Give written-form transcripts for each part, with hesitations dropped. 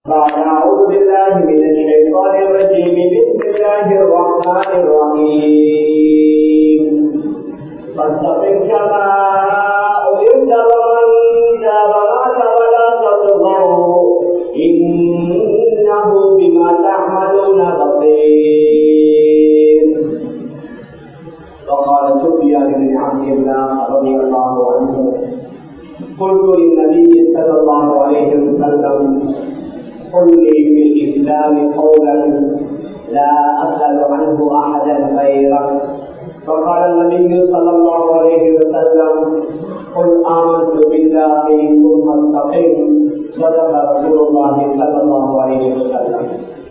أعوذ بالله من الشيطان الرجيم. بسم الله الرحمن الرحيم. فاستقم كما أمرت ومن تاب معك ولا تطغوا إنه بما تعملون بصير. وقال سفيان بن عبد الله رضي الله عنه: قلت للنبي صلى الله عليه وسلم: قل لي في الإسلام قولا لا أسأل عنه أحدا غيرك. فقال النبي صلى الله عليه وسلم: قل آمنت بالله ثم استقم. صدق رسول الله صلى الله عليه وسلم.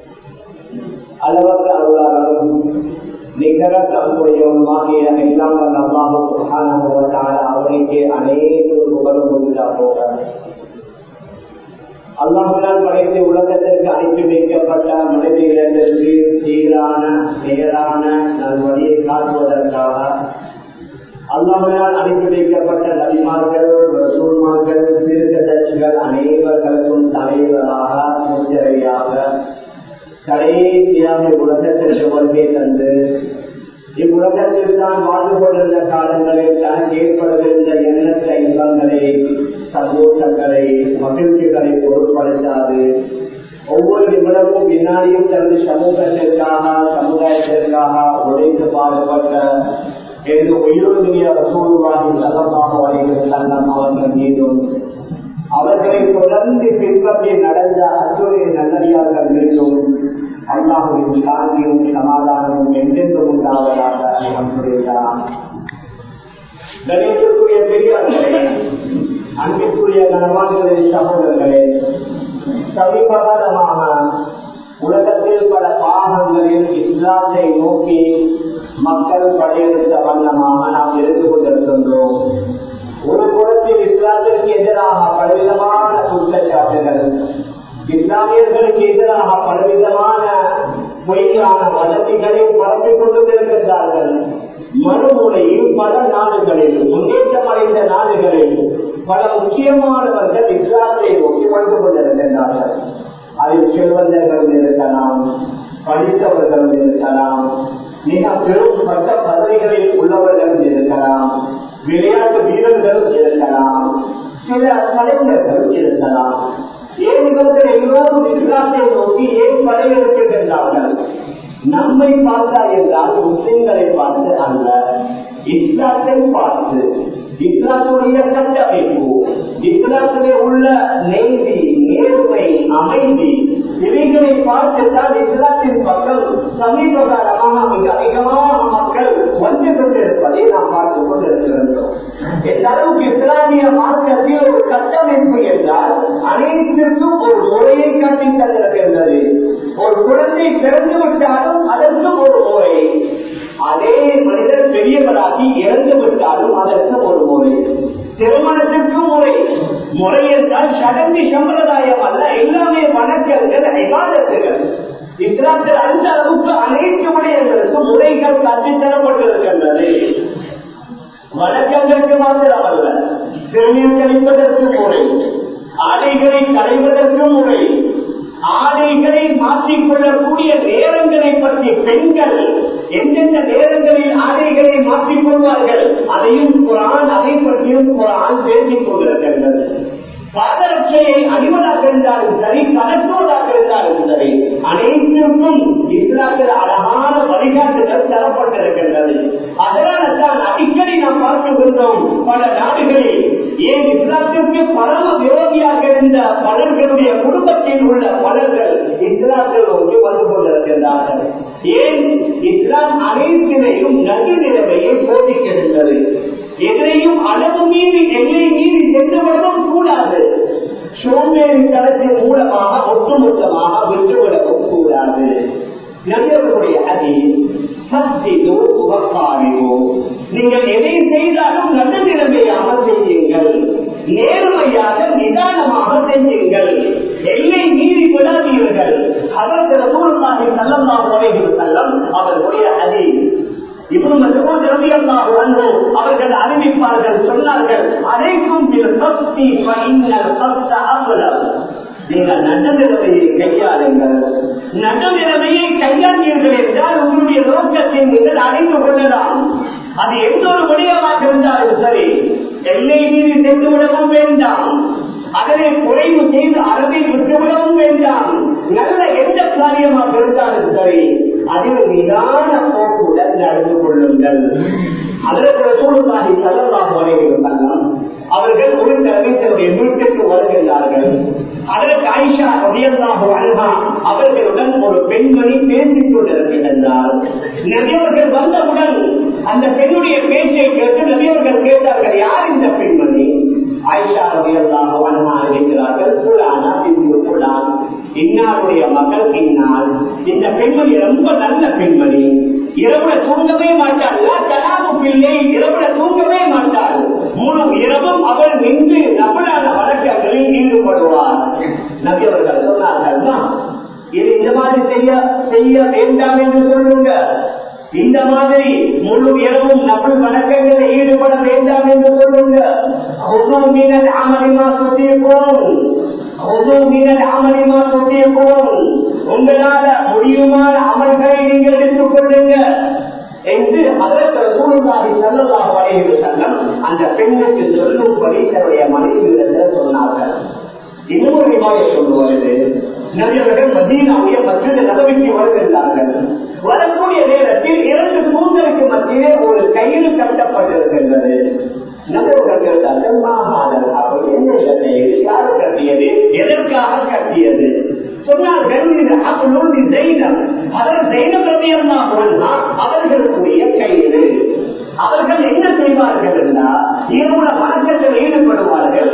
அளவற்ற அருளாளரும் நிகரற்ற அன்புடையவனுமாகிய எல்லாம் வல்ல அல்லாஹ் சுப்ஹானஹு வ தஆலா அவனுக்கே அனைத்து புகழும் உரித்தாகுக. அல்லாஹ்வினால் படைத்து உலகத்திற்கு அனுப்பி வைக்கப்பட்ட மனித இனத்திற்கு சீரான நேரான நல்வழியை காட்டுவதற்காக அல்லாஹ்வினால் அனுப்பி வைக்கப்பட்ட நபிமார்கள், ரசூல்மார்கள், தீர்க்கதரிசிகள் அனைவர்களுக்கும் தலைவராக முத்திரையாக கடைசியாக உலகத்திற்கு வருகை தந்து இவ்வுலகத்தில் தான் வாழ்ந்து கொண்டிருந்த காலங்களில் தனக்கு ஏற்படுகின்ற எண்ணற்ற இன்பங்களை, சந்தோஷங்களை, மகிழ்ச்சிகளை பொருட்படுத்தாது ஒவ்வொரு நிமிடமும் வினாடியும் தனது சமூகத்திற்காக சமுதாயத்திற்காக உழைத்து பாடுபட்ட எனது உயிருடைய ரசூலுல்லாஹி ஸல்லல்லாஹு அலைஹி வஸல்லம் அவர்கள் மீதும் அவர்களை தொடர்ந்து பின்பற்றி நடந்த அத்துணை நல்லடியார்கள் மீதும் அல்லாஹ்வின் சாந்தியும் சமாதானமும் என்றென்றும் உண்டாவதாக. அல்ஹம்துலில்லாஹ். கணேசத்துக்குரிய பெரியார்களே, அன்பிற்குரிய கணவான்களே, சகோதரர்களே, சமீபகாலமாக உலகத்தில் பல பாகங்களில் இஸ்லாத்தை நோக்கி மக்கள் படையெடுத்த வண்ணமாக நாம் இருந்து கொண்டிருக்கின்றோம். ஒரு புறத்தில் இஸ்லாத்திற்கு எதிராக பலவிதமான குற்றச்சாட்டுகள், இஸ்லாமியர்களுக்கு எதிராக பலவிதமான பொய்யான வசதிகளை பரப்பிக் கொண்டிருக்கின்றார்கள். மறுமுறையில் பல நாடுகளில், முன்னேற்றம் அடைந்த நாடுகளில் பல முக்கியமானவர்கள் இஸ்லாத்தை நோக்கி வந்து கொண்டிருக்கின்றார்கள். அதில் செல்வந்தர்களும் இருக்கலாம், படித்தவர்களும் இருக்கலாம், மிக பெரும் பட்ட பதவிகளில் உள்ளவர்களும் இருக்கலாம், விளையாட்டு வீரர்களும் இருக்கலாம், சில கலைஞர்களும் இருக்கலாம். ஏன் இவர்கள் எல்லோரும் இஸ்லாத்தை நோக்கி ஏன் படையெடுக்கின்றார்கள்? நம்மை பார்த்தா என்றால் முஸ்லிம்களை பார்த்து அல்ல, இஸ்லாத்தை பார்த்து, இஸ்லாத்துடைய கட்டமைப்பு, இஸ்லாத்திலே உள்ள நீதி, நேர்மை, அமைதி இவைகளை பார்த்துத்தான் இஸ்லாத்தின் பக்கம் சமீப காலமாக மிக அதிகமான மக்கள் வந்து கொண்டிருப்பதை நாம் பார்த்துக் கொண்டிருக்கின்றோம். எந்த அளவுக்கு இஸ்லாமிய மார்க்கத்தில் ஒரு கட்டமைப்பு என்றால் அனைத்திற்கும் ஒரு முறையை காட்டி தந்திருக்கின்றது. ஒரு குழந்தை பிறந்து விட்டாலும் அதற்கும் ஒரு முறை, அதே மனிதர் பெரியவராகி இறந்து விட்டாலும் அதற்கு ஒரு முறை, திருமணத்திற்கும் முறை. முறை என்றால் சடங்கு சம்பிரதாயம் அல்ல, எல்லாமே வணக்கங்கள், இபாதத்துகள். இஸ்லாத்தில் அந்த அளவுக்கு அனைத்து விடயங்களுக்கு முறைகள் கட்டித்தரப்பட்டிருக்கின்றது. வணக்கங்களுக்கு மாத்திரமல்ல, திருமணம் கழிப்பதற்கு முறை, ஆடைகளை களைவதற்கு முறை, ஆடைகளை மாற்றிக்கொள்ளக்கூடிய நேரங்களை பற்றி பெண்கள் எந்தெந்த நேரங்களில் ஆடைகளை மாற்றிக்கொள்வார்கள் அதையும் குர்ஆன், அதை பற்றியும் குர்ஆன் பேசிக் கொண்டிருக்கின்றது. பாதரட்சையை அணிவதாக இருந்தாலும் சரி, கலக்குவதாக இருந்தாலும் சரி, அனைத்திற்கும் இஸ்லாத்தில் அழகான வழிகாட்டுதல் தரப்பட்டிருக்கின்றது. அதனால தான் அடிக்கடி நாம் பார்க்கின்றோம் பல நாடுகளில் ஏன் இஸ்லாத்திற்கு பரம விரோதியாக இருந்த பலர்களுடைய குடும்பத்தில் உள்ள பலர்கள் இஸ்லாத்தில் ஒன்று வந்து கொண்டிருக்கின்றார்கள். ஏன் இஸ்லாம் அனைத்திலையும் நடுநிலைமையை போதிக்கின்றது. எதிரையும் அளவு மீறி எல்லை மீறி சென்றுவிடவும் கூடாது. சோம்பேறி தளத்தின் மூலமாக ஒட்டுமொத்தமாக விட்டுவிடவும் கூடாது. நபியவர்களுடைய நீங்கள் எதை செய்தாலும் நல்ல நிலைமையாக செய்யுங்கள், நேர்மையாக நிதானமாக செய்யுங்கள், எல்லை மீறி விடாதீர்கள். ஹஜ்ரத் ரசூலுல்லாஹி ஸல்லல்லாஹு அலைஹி வஸல்லம் அவர்களுடைய ஹதீஸ் இப்னு மஸ்ஊத் ரலியல்லாஹு அன்ஹு அவர்கள் அறிவிப்பார்கள், சொன்னார்கள், அலைக்கும் பில் கஸ்தி ஃபஇன்னல் கஸ்த அஃலல். நீங்கள் நல்ல நிலைமையை அது எந்த ஒரு விடயமாக இருந்தாலும் சரி, எல்லை மீறி சென்று விடவும் வேண்டாம், அதனை குறைவு செய்து அறவை விட்டுவிடவும் வேண்டாம். நல்ல எந்த காரியமாக இருந்தாலும் சரி, அதில் நிதான போக்குடன் நடந்து கொள்ளுங்கள். அதற்கு ரசூலுல்லாஹி ஸல்லல்லாஹு அலைஹி வஸல்லம் அவர்கள் ஒரு தடவை தன்னுடைய வீட்டுக்கு வருகிறார்கள். அதற்கு ஆயிஷா ரலியல்லாஹு அன்ஹா அவர்களுடன் ஒரு பெண்மணி பேசிக் கொண்டிருக்கின்றார். நபி அவர்கள் வந்தவுடன் அந்த பெண்ணுடைய பேச்சை கேட்டு நபி அவர்கள் கேட்டார்கள், யார் இந்த பெண்மணி? ஆயிஷா ரலியல்லாஹு அன்ஹா இருக்கிறார்கள், புலானா பின்து புலான், இன்னாருடைய மகள் இன்னார். இந்த பெண்மணி ரொம்ப நல்ல பெண்மணி, இரவுல தூங்கவே மாட்டாள், பிள்ளை இரவுல தூங்கவே மாட்டாள், முழு இரவும் அவள் நின்று நபலான வழக்கங்களில் ஈடுபடுவார். நபி அவர்கள் சொன்னார்கள், இது இந்த மாதிரி செய்ய வேண்டாம் என்று சொல்லுங்க, இந்த மாதிரி முழு இரவும் நபல் வணக்கங்களில் ஈடுபட வேண்டாம் என்று சொல்லுங்க. உங்களால முடியுமான அமல்களை நீங்கள் எடுத்துக் கொள்ளுங்க என்று அதற்கு ரசூலுல்லாஹி ஸல்லல்லாஹு அலைஹி வஸல்லம் அந்த பெண்ணுக்கு சொல்லும்படி தன்னுடைய மனைவியிடத்தில் சொன்னார்கள். இன்னொரு ரிவாயத் சொல்லுவது, நபி அவர்கள் மதீனாவுடைய மஸ்ஜித் நபவிக்கு வருகின்றார்கள். வரக்கூடிய நேரத்தில் 2 தூண்களுக்கு மத்தியிலே ஒரு கயிறு கட்டப்பட்டிருக்கின்றது. நபி அவர்கள் கேட்டார்கள், அப்படி என்ன கயிறு, யாரு கட்டியது, எதற்காக கட்டியது? சொன்னார்கள், அவர்களுக்குரிய கயிறு. அவர்கள் என்ன செய்வார்கள் என்றால், இரவுல வணக்கத்தில் ஈடுபடுவார்கள்.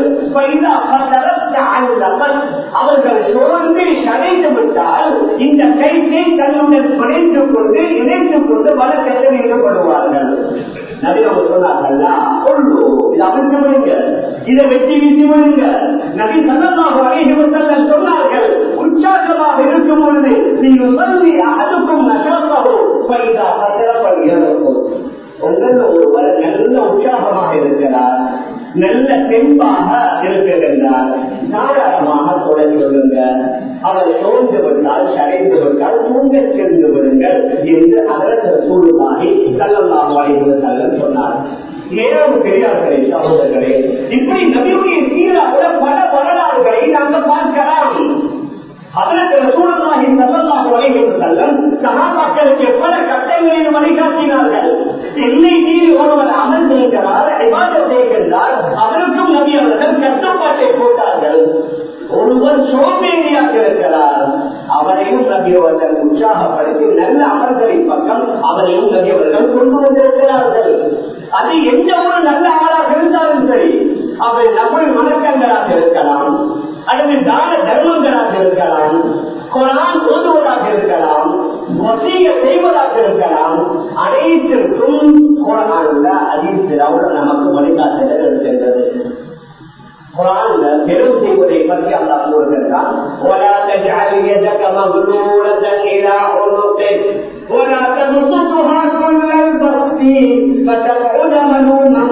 அவர்கள் சோர்ந்து கடைந்து விட்டால் இந்த கைத்தை தன்னுடன் பிணைத்துக் கொண்டு இணைத்துக் கொண்டு வணக்கத்தில் ஈடுபடுவார்கள். நபி அவர்கள் சொன்னார்கள், இதை அமைத்து விடுங்க, இதை வெட்டி வீசி விடுங்க. நபி ஸல்லல்லாஹு அலைஹி வஸல்லம் சொன்னார்கள், உற்சாகமாக இருக்கும் பொழுது நீங்கள் சொல்லி அதுக்கும் நஷாத்தோ பைதா பத்திரப்படியும். உங்கள் ஒருவர் நல்ல உற்சாகமாக இருக்கிறார், நல்ல தெம்பாக இருக்கின்றார், தாராளமாக தொடங்கி விடுங்க. அவர் சோர்ந்து விட்டால், சடைந்து விட்டால் தூங்க சென்று விடுங்கள் என்று அதற்கு ரசூலுல்லாஹி ஸல்லல்லாஹு அலைஹி வஸல்லம் சொன்னார். ஏழாவது பெரியார்களே, சகோதரர்களே, இப்படி நபியுடைய சீராவுல பல வரலாறுகளை நாங்கள் பார்க்கலாம். அதற்கு ரசூலுல்லாஹி ஸல்லல்லாஹு அலைஹி வஸல்லம் சஹாபாக்களுக்கு பல கட்டங்களில் வழிகாட்டினார்கள். எல்லை மீறி ஒருவர் அமல் செய்கிறார், இபாதத் செய்கின்றார், அதற்கும் நபி அவர்கள் கட்டுப்பாட்டை போட்டார்கள். ஒருவர் சோம்பேறியாக இருக்கிறார், அவரையும் நபி அவர்கள் உற்சாகப்படுத்தி நல்ல அமல்களின் பக்கம் அவரையும் நபி அவர்கள் கொண்டு வந்திருக்கிறார்கள். அது எந்த ஒரு நல்ல அமலாக இருந்தாலும் சரி, அவை நபுள் வணக்கங்களாக இருக்கலாம், அல்லது தான தர்மங்களாக இருக்கலாம், குர்ஆன் ஓதுவதாக இருக்கலாம், வசிய செய்வதாக இருக்கலாம், அனைத்திற்கும் குர்ஆன்ல ஹதீஸ்ல நமக்கு வழிகாட்டுதல் இருக்கின்றது. குர்ஆன்ல பெரும் செய்வதை பற்றி அல்லாஹ் கூறுகிறான், ولا تجعل يدك مغلولة إلى عنقك ولا تبسطها كل البسط فتقعد ملوما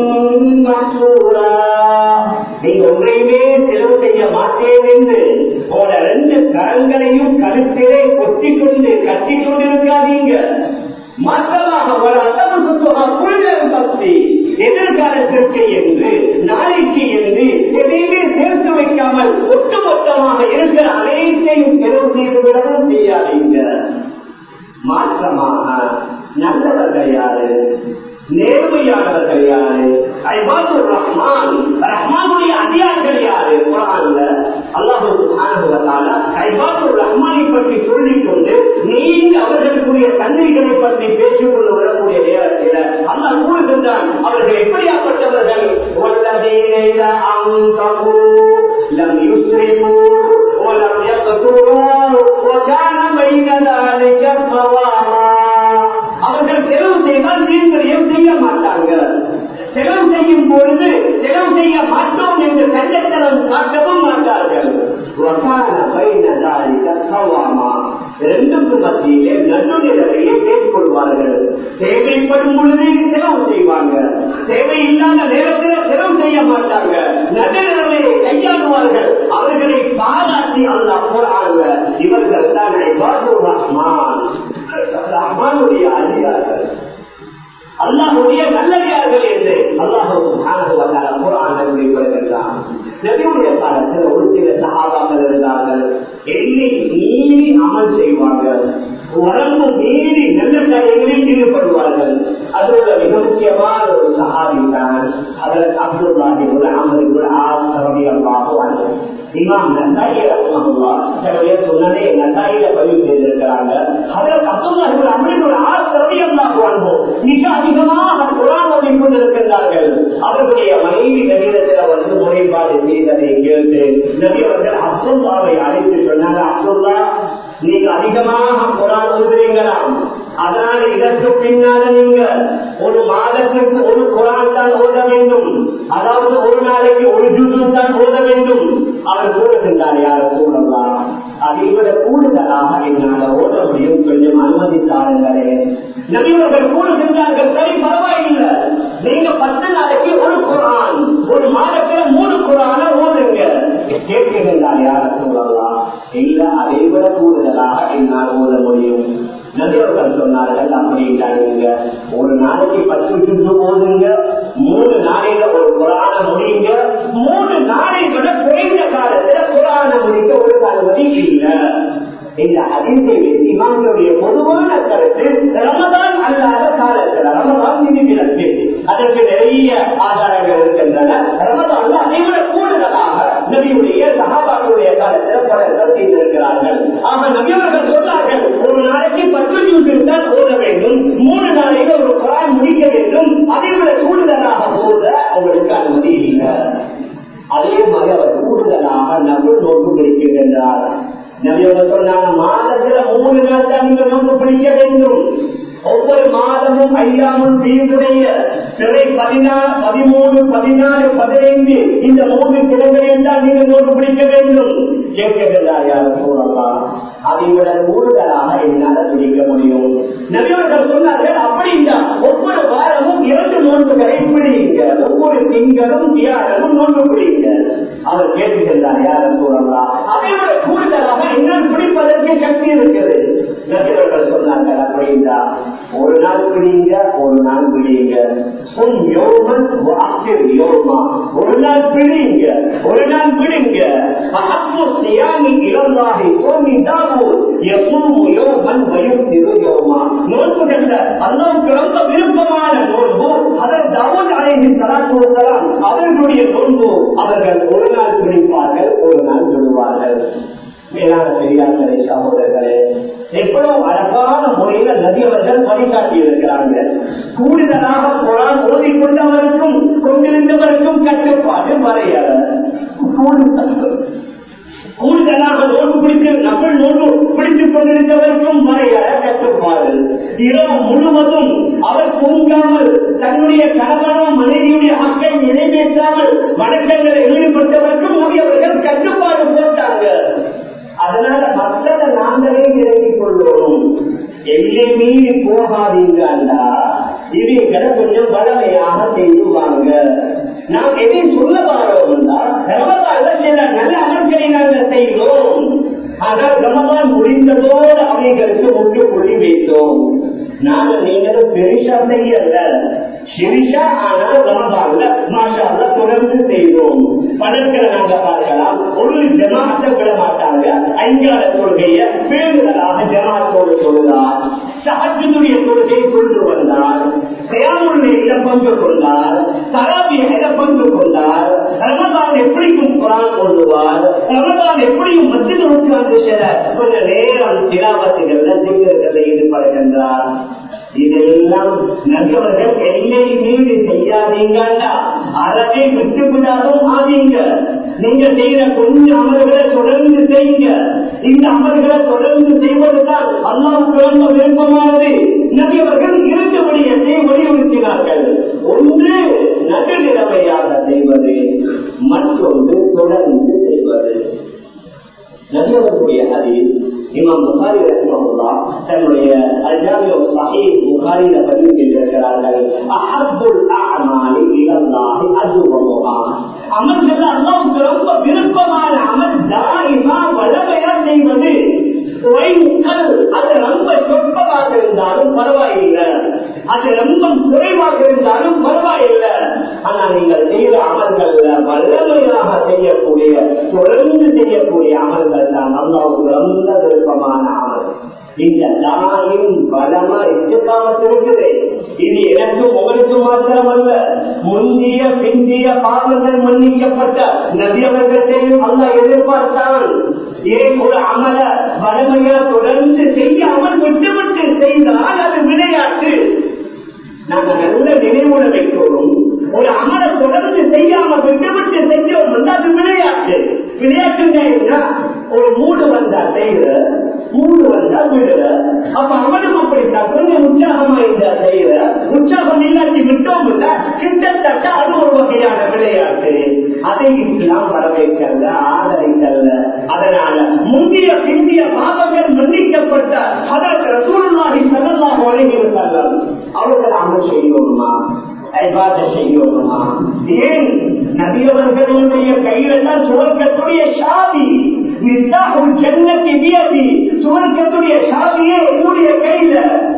محسورا. நீங்க ஒன்றையுமே செலவு செய்ய மாட்டேன் என்று போல 2 கரங்களையும் கருத்திலே கொத்திக் கொண்டு கட்டிக் கொண்டிருக்காதீங்க. மாற்றமாக ஒரு அசம சுத்தமா புள்ளல் பக்தி எதிர்காலத்திற்கு என்று நாளைக்கு என்று எதையுமே சேர்த்து வைக்காமல் ஒட்டுமொத்தமாக இருக்கிற அனைத்தையும் செலவு செய்துவிடவும் செய்யாதீங்க. மாற்றமாக நல்லவர்கள் யாரு, நேர்மையானவர்கள் யாரு, இபாதுர் ரஹ்மான், ரஹ்மானுடைய அடியார்கள் யாரு? குர்ஆன்ல அல்லாஹ் சுப்ஹானஹு வ தஆலா இபாதுர் ரஹ்மானை பற்றி சொல்லிக் கொண்டு நீங்க அவர்களுக்குரிய தன்மைகளை பற்றி பேசிக் கொண்டு வரக்கூடிய நேரத்தில் அல்லாஹ் கூறுகின்றான், அவர்கள் எப்படியாப்பட்டவர்கள்? வல்லதீன இதா அன்ஃபகு லம் யுஸ்ரிஃபு வ லம் யக்துரு வ கான பைன ذلك قواما. அவர்கள் செலவு செய்தால் வீண்வரியம் செய்ய மாட்டாங்க. செலவு செய்யும் பொழுது செலவு செய்ய மாட்டோம் என்று கஞ்சத்தனம் காட்டவும் மாட்டார்கள். ரெண்டுக்கும் மத்தியிலே நடுநிலையை மேற்கொள்வார்கள். தேவைப்படும் பொழுது செலவு செய்வாங்க, தேவையில்லாத நேரத்தில் செலவு செய்ய மாட்டாங்க, நடுநிலையை கையாளுவார்கள். அவர்களை பாராட்டி அல்லாஹ் குர்ஆன்ல இவர்கள் தான் இபாதுர் ரஹ்மான், ரஹ்மானுடைய அடியார்கள். அல்லாஹ்வுடைய நல்லடியார்கள் என்று அல்லாஹ் சுப்ஹானஹு வ தஆலா குர்ஆனில் குறிப்பிடுகிறார். நபியுடைய காலத்தில் ஒரு சில சஹாபாக்கள் இருந்தார்கள், எண்ணி மீறி அமல் செய்வார்கள், வரம்பு மீறி நல்ல காரியங்களில் ஈடுபடுவார்கள். அதோட மிக முக்கியமான ஒரு சஹாபி தான் ஹஜ்ரத் Abdullah ibn Amr ibn Aas ரலியல்லாஹு அன்ஹு. இமாம் நஸாயி ரஹ்மத்துல்லாஹ் தன்னுடைய சுன்னனை நஸாயில பதிவு செய்திருக்கிறாங்க. ஹஜ்ரத் Abdullah ibn Amr ibn Aas ரலியல்லாஹு அன்ஹு மிக அதிகமாக குர்ஆன் ஓதிக் கொண்டிருக்கிறார்கள். அவருடைய மனைவி நபியிடத்தில் வந்து முறைப்பாடு செய்ததை கேட்டு நபி அவர்கள் அப்துல்லாவை அழைத்து சொன்னாங்க, அப்துல்லா, நீங்க அதிகமாக குர்ஆன் ஓதுறீங்களாம், அதனால இதற்கு பின்னால நீங்க ஒரு மாதத்திற்கு ஒரு குர்ஆன் தான் ஓத வேண்டும், அதாவது ஒரு நாளைக்கு ஒரு ஜுஸு தான் ஓத வேண்டும். அவர் கூறுகின்றார், யார கூறலாம், அதை விட கூடுதலாக என்னால் ஓத முடியும், கொஞ்சம் அனுமதி தாருங்களே. நபியவர்கள் கூறுகின்றார்கள், சரி பரவாயில்லை, நீங்க 10 நாளைக்கு ஒரு குர்ஆன், ஒரு மாதத்துல 3 குர்ஆன ஓதுங்க. கேட்கின்றார், யார கூறலாம், இல்ல அதை விட கூடுதலாக என்னால் ஓத முடியும். நபியவர்கள் சொன்னார்கள், அப்படிங்க ஒரு நாளைக்கு 10 ஜுஸு ஓதுங்க, 3 நாளையில ஒரு குர்ஆன முடியுங்க, 3 நாளை விட குறைந்த காலத்துல குர்ஆன முடிக்க ஒரு அனுமதி இல்லை. இந்த ஹதீஸை இமாம்களுடைய பொதுவான கருத்து ரமதான் அல்லாத காலத்துல, ரமதான் விதிவிலக்கு, அதற்கு நிறைய ஆதாரங்கள் இருக்கின்றன. ரமதான்ல அதை விட கூடுதலாக நபியுடைய சஹாபாக்களுடைய காலத்துல பலர்கள் செய்திருக்கிறார்கள். ஆக நபியவர்கள் சொன்னார்கள், ஒரு நாளைக்கு 10 ஜுஸு தான் ஓத வேண்டும், 3 நாளைக்கு ஒரு குர்ஆன் முடிக்க வேண்டும், அதை விட கூடுதலாக ஓத அவங்களுக்கு அனுமதி இல்லை. அதே மாதிரி அவர் கூடுதலாக நபிள் நோக்கு பிடிக்கின்றார். நபியவர்கள் சொன்னாங்க, மாதத்துல 3 நாள் தான் நீங்க நோக்கு பிடிக்க வேண்டும். ஒவ்வொரு மாதமும் ஐயாமும் தீவுடைய பிறை 14, 13, 14, 15 இந்த 3 தினங்களில் தான் நீங்க நோக்கு பிடிக்க வேண்டும். கேட்கிறார், யாரும் கூறலாம், அதை விட கூடுதலாக என்னால பிடிக்க முடியும். நபியவர்கள் சொன்னார்கள், அப்படின்னா ஒவ்வொரு வாரமும் 2 நோன்புகளை பிடிங்க, ஒவ்வொரு திங்களும் வியாழனும் நோன்பு பிடிங்க. அவர் கேட்கின்றார், யாரும் கூறலாம், அதை விட கூடுதலாக என்னால் பிடிப்பதற்கு சக்தி இருக்குது. நபியவர்கள் சொன்னார்கள், அப்படின்னா ஒரு நாள் பிடிங்க, ஒரு நாள் பிடிங்க, ஒரு நாள் பிடிங்க, ஒரு நாள் பிடிங்க. அல்லாஹ்வுக்கு ரொம்ப விருப்பமான நோன்பு அவர்களுடைய நோன்பு. அவர்கள் ஒரு நாள் பிடிப்பார்கள், ஒரு நாள் விடுவார்கள். மேலான பெரியார்களே, சகோதரர்களே, எவ்வளவு அழகான முறையில நபியவர்கள் வழிகாட்டி இருக்கிறாங்க. கூடுதலாக குர்ஆன் ஓதிக்கொண்டவருக்கும் கொண்டிருந்தவருக்கும் கட்டுப்பாடு வரையறை. கூடுதலாக நோன்பு பிடித்து நபர் நோன்பு பிடித்துக் கொண்டிருந்தவருக்கும் வரையறை, கட்டுப்பாடு. இரவு முழுவதும் அவர் தூங்காமல் தன்னுடைய கணவனும் மனைவியுடைய ஹக்கை நிறைவேற்றாமல் வணக்கங்களை ஈடுபட்டவருக்கும் நபியவர்கள் கட்டுப்பாடு போட்டாங்க. அதனால மக்களை நாங்களே இறங்கிக் கொள்வோம், எல்லை மீறி போகாதீங்கண்டா இவைகளை கொஞ்சம் வளமையாக செய்துவாங்க. நாம் எதை சொல்ல வாரோம்னா, ரமதான்ல சில நல்ல அமல்களை நாங்கள் செய்தோம், ஆனால் ரமதான் முடிந்ததோடு அவைகளுக்கு முற்றுப்புள்ளி வைத்தோம். நாங்கள் நீங்களும் பெருசா செய்யல, சிரிஷா, ஆனால் ரமதான்ல மாஷா அல்லாஹ் தொடர்ந்து செய்தோம். பலர்களை நாங்க பார்க்கலாம், ஒரு ஜமாத்தை விட மாட்டாங்க, 5 கொள்கைய பேருதலாக ஜமாத்தோடு சொல்லுவார், சஹஜ்ஜுடைய கொள்கையை கொண்டு வந்தார், கியாமுல்லைல பங்கு கொண்டார், தராவியில பங்கு கொண்டார், ரமதான் எப்படியும் குர்ஆன் ஓதுவார், ரமதான் எப்படியும் மஸ்ஜிதில் உட்கார்ந்து கொஞ்ச நேரம் திலாவத்துகள்ல திக்ருகளில் ஈடுபடுகின்றார். இதெல்லாம் நபியவர்கள் எல்லை மீறி செய்யாதீங்கண்டா அறவே விட்டுவிடாதும் ஆதீங்க. நீங்க செய்யற கொஞ்சம் அமல்களை தொடர்ந்து செய்யுங்க. இந்த அமல்களை தொடர்ந்து செய்வதுதான் அல்லாஹ்வுக்கு ரொம்ப விருப்பமானது. நபியவர்கள் 2 விடயத்தை வலியுறுத்தினார்கள். ஒன்று நடுநிலைமையாக செய்வது, மற்றொன்று தொடர்ந்து செய்வது. நபியவர்களுடைய ஹதீஸ் இமாம் புகாரி ரஹ்மத்துல்லாஹ் தன்னுடைய அல்-ஜாமி ஸஹீஹ் புகாரில பதிவு செய்திருக்கிறார்கள், அஹப்புல் அஅமாலி இலல்லாஹி அஜ்வஹா. அமல்கள் அல்லாஹ்வுக்கு ரொம்ப விருப்பமான அமல் தாயிமா வளமையா செய்வது. அது ரொம்ப சொற்பமாக இருந்தாலும் பரவாயில்லை, அது ரொம்ப குறைவாக குறைவாக இருந்தாலும் பரவாயில்லை. ஆனா நீங்கள் செய்கிற அமல்கள்ல வல்லமையாக செய்யக்கூடிய தொடர்ந்து செய்யக்கூடிய அமல்கள் தான் அல்லாஹ்வுக்கு ரொம்ப விருப்பமான அமல். இந்த தாயின் பலமா இஸ்திகாமத் இருக்குது. இது எனக்கும் உங்களுக்கும் மாத்திரமல்ல, முந்திய பிந்திய பாவங்கள் மன்னிக்கப்பட்ட நபி அவர்களையும் அல்லாஹ் எதிர்பார்த்தான். ஏன் ஒரு அமல வலிமையா தொடர்ந்து செய்யாமல் விட்டுவிட்டு செய்தால் அது விளையாட்டு. நாங்கள் நல்ல நினைவுட வைக்கிறோம். ஒரு அமல தொடர்ந்து செய்யாமல் விட்டுவிட்டு செய்யறோம், அது விளையாட்டு. விளையாட்டுன்னா ஒரு மூடு வந்தா செய்யற, மூடு வந்தா விடுற. அப்ப அவனும் அப்படித்தான் கொஞ்சம் உற்சாகமா இருந்தா செய்யற, உற்சாகம் இல்லாட்டி விட்டோம் இல்ல, கிட்டத்தட்ட அது ஒரு வகையான விளையாட்டு. அதை இஸ்லாம் வரவேற்கல, ஆதரிக்கல்ல. அதனால முந்திய பிந்திய பாவங்கள் மன்னிக்கப்பட்ட அதற்கு ரசூலுல்லாஹி ஸல்லல்லாஹு அலைஹி வஸல்லம் அவர்கள் அமல் செய்யணுமா, செய்யணுமா? ஏன் நபியவர்களுடைய கையில தான் சுவர்க்கத்துடைய சாவி, சுவர்க்கத்துடைய சாவியே என்னுடைய கையில.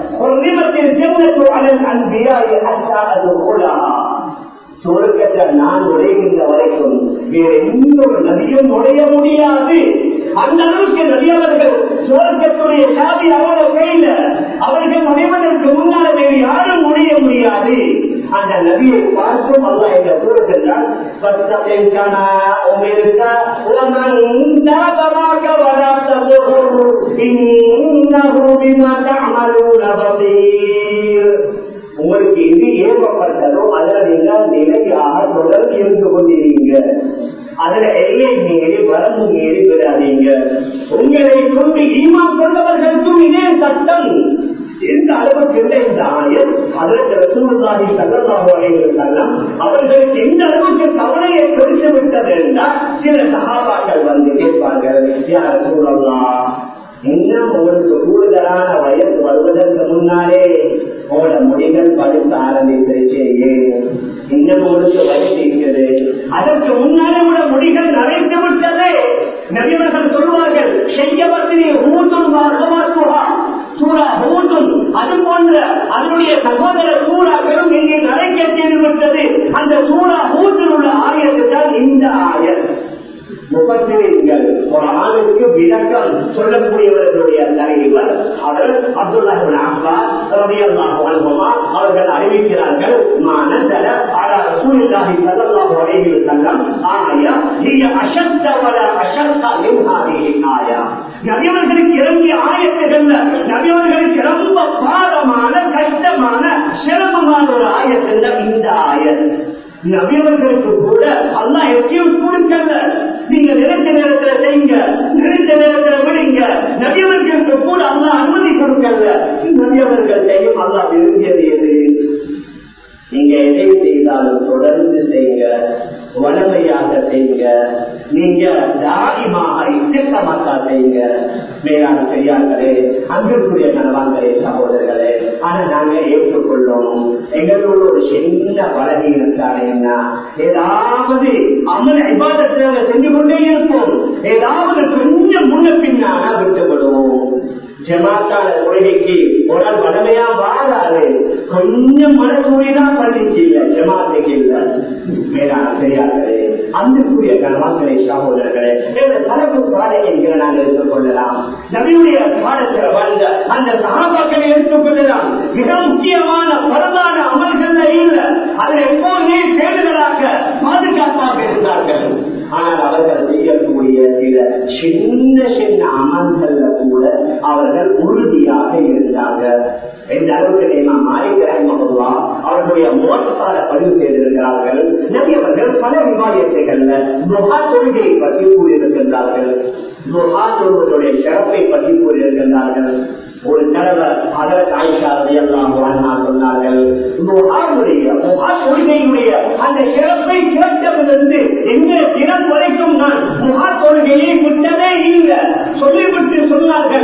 சுவர்க்கத்தை நான் நுழைகின்ற வரைக்கும் வேற எந்த ஒரு நதியும் நுழைய முடியாது. அந்த அளவுக்கு நபியவர்கள் சுவர்க்கத்துடைய சாவி அவர்கள் கையில. அவர்கள் நுழைவதற்கு முன்னால வேறு யாரும் நுழைய முடியாது. அந்த நபியை பார்த்தும் அல்லாஹ் இந்த கூறுகின்றான், உங்களுக்கு இது ஏற்பட்டதோ அதில் நீங்கள் நிலையாக தொடர்ந்து இருந்து கொண்டிருங்க. அதுல எல்லை மீறி வரம்பு மீறி விடாதீங்க. உங்களை கொண்டு ஈமான் கொண்டவர்களுக்கும் இதே சட்டம். எந்த அளவுக்கு இந்த ஆயர் அதற்கு ரசூலுல்லாஹி ஸல்லல்லாஹு அலைஹி வஸல்லம் அவர்களுக்கு எந்த அளவுக்கு கவலையை கொடுத்து விட்டது என்றால், சில சஹாபாக்கள் வந்து கேட்பார்கள், யா ரசூலல்லாஹ், இன்னும் உங்களுக்கு கூடுதலான வயது வருவதற்கு முன்னாலே உங்களோட முடிகள் படுத்த ஆரம்பிச்சிருச்சு, இன்னும் உங்களுக்கு வயசு இருக்கிறது, அதற்கு முன்னாலே உங்களோட முடிகள் நரைத்து விட்டது. நபியவர்கள் சொல்வார்கள், செய்யப்பட்டினி ஊட்டும் வாசமாக்குவா சூரா ஹூதும் அது போன்ற அதனுடைய சகோதர சூறாக்களும் இங்கே நரைக்க செய்துவிட்டது. அந்த சூரா ஹூதில் உள்ள ஆயத்து தான் இந்த ஆயத். முபஸ்ஸிரீன்கள் குர்ஆனுக்கு விளக்கம் சொல்லக்கூடியவர்களுடைய தலைவர் அவர் அப்துல்லாஹ் இப்னு அப்பாஸ் ரலியல்லாஹு அன்ஹுமா அவர்கள் அறிவிக்கிறார்கள், மா நஸல அலா ரசூலில்லாஹி ஸல்லல்லாஹு அலைஹி வஸல்லம் ஆயா ஹிய அஷத்த வலா அஷத்த மின் ஹாதிஹி ஆயா. நபியவர்களுக்கு இறங்கிய ஆயத்துகள்ல நபியவர்களுக்கு ரொம்ப பாரமான கஷ்டமான சிரமமான ஒரு ஆயத்து தான் இந்த ஆயத். நபியவர்களுக்கு கூட அல்லாஹ் எக்ஸ்கியூஸ் கொடுக்கல, நீங்க நினைச்ச நேரத்துல செய்யுங்க, நினைச்ச நேரத்துல விடுங்க. நபியவர்களுக்கு கூட அல்லாஹ் அனுமதி கொடுக்கல. நபியவர்கள் செய்யும் அல்லாஹ் விரும்பியது எது? நீங்க எதை செய்தாலும் தொடர்ந்து செய்யுங்க, வளமையாக செய்யுங்க, நீங்க தாரிமாக இஷ்டமாக்கா செய்யுங்க. மேலான பெரியார்களே, அன்பிற்குரிய கணவான்களே, சகோதரர்களே, ஆனா நாங்க ஏற்றுக்கொள்ளணும் எங்களோட ஒரு சின்ன பலகீனத்தானே என்ன, ஏதாவது அமல் இபாதத்தை செஞ்சு கொண்டே இருப்போம், ஏதாவது கொஞ்சம் முன்ன பின்னான விட்டுவிடுவோம். ஜமாத்தான கொள்கைக்கு ஒரு வளமையா வாராது, கொஞ்சம் மனசூரிதான் பண்ணிச்சு இல்ல, ஜமாத்துக்கு இல்ல. மேலான பெரியார்களே, அன்பிற்குரிய கணவான்களே, சகோதரர்களே, தலைப்பு சாலைகளை நாங்கள் எடுத்துக்கொள்ளலாம். நபியுடைய பாடத்தில் வாழ்ந்த அந்த சஹாபாக்களை எடுத்துக்கொள்ளலாம். மிக முக்கியமான பரவான அமல்கள் இல்ல, அதில் எப்போதுமே பேருதலாக பாதுகாப்பாக இருந்தார்கள். ஆனால் அவர்கள் செய்யக்கூடிய சில சின்ன சின்ன அமல்கள்ல கூட அவர்கள் உறுதியாக இருந்தாங்க. எந்த அளவுக்கு இமாம் மாலிக் ரஹ்மத்துல்லாஹ் அவர்களுடைய முவத்தால பதிவு செய்திருக்கிறார்கள். நபி அவர்கள் பல விவாதத்தைகள்ல துஹா தொழுகையை பற்றி கூறியிருக்கின்றார்கள், துஹா தொழுவதுடைய சிறப்பை பற்றி கூறியிருக்கின்றார்கள். ஒரு தடவை அதற்கு ஆயிஷா ரலியல்லாஹு அன்ஹா சொன்னார்கள், துஹா தொழுகையுடைய அந்த சிறப்பை கேட்டதிலிருந்து இந்த தினம் வரைக்கும் நான் துஹா தொழுகையை விட்டதே இல்லை. சொல்லிவிட்டு சொன்னார்கள்,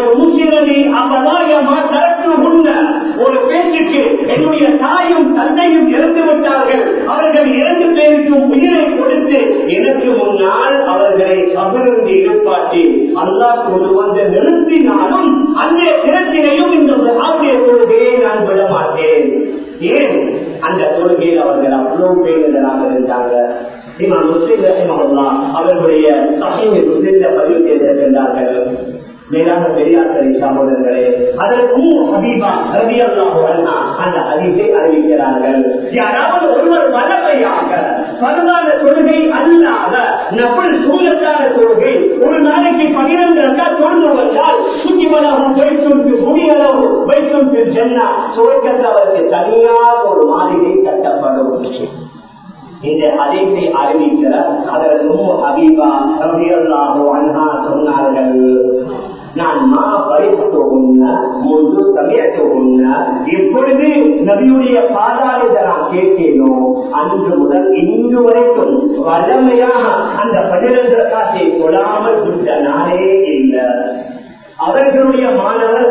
ஒரு பேச்சுக்கு என்னுடைய தாயும் தந்தையும் இறந்து விட்டார்கள், அவர்கள் 2 பேருக்கும் உயிரை கொடுத்து எனக்கு முன்னால் அவர்களை கபரில் ஈடுபாட்டி அல்லாஹ் கொண்டு வந்து நிறுத்தினாலும் அந்த தினத்திலையும் இந்த துஆவுடைய தொழுகையை நான் விட மாட்டேன். ஏன் அந்த தொழுகையில் அவர்கள் அவ்வளவு பேருந்தராக இருந்தாங்க. இமாம் முஸ்லிம் ரஹிமஹுல்லாஹ் அவர்களுடைய சஹீஹ் முஸ்லிம்ல பதிவு செய்திருக்கின்றார்கள். மேலான பெரியார்களே சகோதரர்களே, அதற்கு ஹபீபா ரலியல்லாஹு அன்ஹா அந்த ஹதீஸை அறிவிக்கிறார்கள். யாராவது ஒருவர் வல்லமையாக பரவான தொழுகை அல்லாத நபில் சூழத்தான தொழுகை ஒரு நாளைக்கு 12 ரக்காத் தொழுது வந்தால் சுகிவலஹு பைத்துன் ஃபி புனியலஹு பைத்துன் ஃபில் ஜன்னah, சுவர்க்கத்தில் அவருக்கு தனியாக ஒரு மாளிகை கட்டப்படும். இந்த ஹதீஸை அறிவிக்கிற அதற்கு ஹபீபா ரலியல்லாஹு அன்ஹா சொன்னார்கள், நான் முன்பு சமயத்துள்ள எப்பொழுது நபியுடைய பாதாளத்தை நான் கேட்கேனோ அன்று முதல் இன்று வரைக்கும் வல்லமையாக அந்த 12 ரக்காத்தை தொழாமல் விட்ட நாளே இல்லை. அவர்களுடைய மாணவர்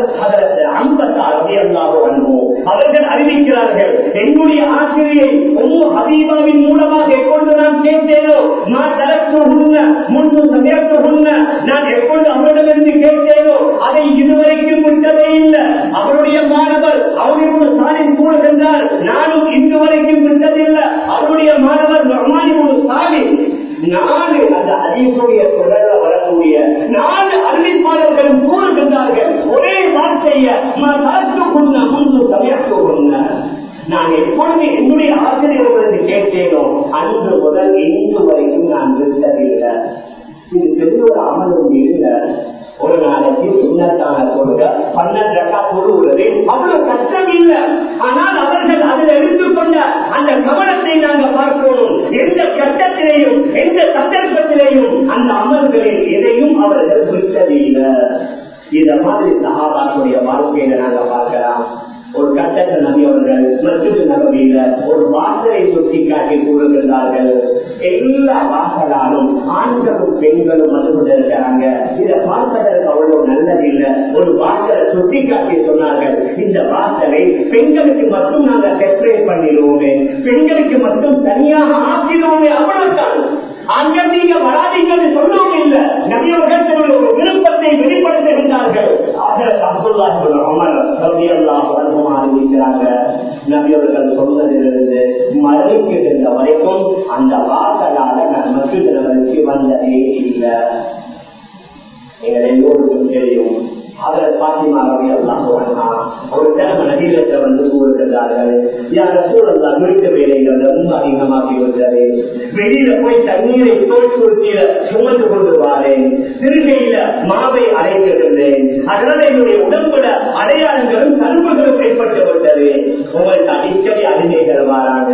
அவர்கள் அறிவிக்கிறார்கள், என்னுடைய ஆசிரியை ஹபீபாவின் மூலமாக எப்பொழுது நான் கேட்டேனோ நான் தரத்து உண்ண முன்பு சமயத்து உண்ண நான் எப்பொழுது அவரிடமிருந்து கேட்டேனோ அதை இதுவரைக்கும் விட்டதே இல்லை. அவருடைய மாணவர் அவருக்கு சாலின் கூறுகின்றார், நானும் இன்று வரைக்கும் விட்டதில்லை. அவருடைய மாணவர் சாலின் 4 அந்த ஹதீஸுடைய தொடர்ல வரக்கூடிய 4 அறிவிப்பாளர்களும் கூறுகின்றார்கள் ஒரே வார்த்தையை, முன்பு சமயத்து உண்ண நான் எப்பொழுது என்னுடைய ஆசிரியர்களுக்கு கேட்டேனோ அன்று முதல் இன்று வரைக்கும் நான் விட்டதில்லை. இது பெரிய ஒரு அமலும் இல்லை. ஒரு நாளைக்கு சுண்ணத்தான தொழுக 12 ரக்காத் தொழுகிறது அவ்வளவு கஷ்டம் இல்லை. ஆனால் அவர்கள் அதில் எடுத்துக்கொண்ட அந்த கவனத்தை நாங்கள் பார்க்கணும். எந்த கட்டத்திலேயும் எந்த சந்தர்ப்பத்திலேயும் அந்த அமல்களில் எதையும் அவர்கள் விட்டதில்லை. இத மாதிரி சஹாபாக்களுடைய வாழ்க்கையில நாங்க பார்க்கலாம். ஒரு கட்டத்தில் நபி அவர்கள் மஸ்ஜித் நபவியில ஒரு வாசலை சுட்டி காட்டி கூறுகிறார்கள். எல்லா வாசலாலும் ஆண்களும் பெண்களும் வந்து கொண்டிருக்கிறாங்க. இதை பார்ப்பதற்கு அவ்வளவு நல்லதில்லை. ஒரு வாசலை சுட்டி காட்டி சொன்னார்கள், இந்த வாசலை பெண்களுக்கு மட்டும் நாங்க செப்பரேட் பண்ணிடுவோமே, பெண்களுக்கு மட்டும் தனியாக ஆக்கிடுவோமே, அவ்வளவுதான். ஆண்கள் நீங்க வராதீங்கன்னு சொல்லவும் இல்லை. நபி அவர்கள் தன்னுடைய ஒரு விருப்பத்தை வெளிப்படுத்துகின்றார்கள். நபி அவர்கள் சொன்னதிலிருந்து மறைக்கின்ற வரைக்கும் அந்த வாசலால நான் மஸ்ஜித் வந்ததே இல்லை. எங்கள் எல்லோருக்கும் தெரியும். அவர் பாத்திமா ரலியல்லாஹு அன்ஹா ஒரு தடவை நபியிடத்தில் வந்து கூறுகிறார்கள், யார சூழல் வீட்டு வேலைகள் ரொம்ப அதிகமாகி விட்டது. வெளியில போய் தண்ணீரை தோற்று சுமந்து கொண்டு வாரேன், திருகையில மாவை அரைக்கின்றேன், அதனால என்னுடைய உடம்புல அடையாளங்களும் தழும்புகளும் ஏற்பட்டு விட்டது. உங்களுக்கு அடிக்கடி அடிமைகள் வராங்க.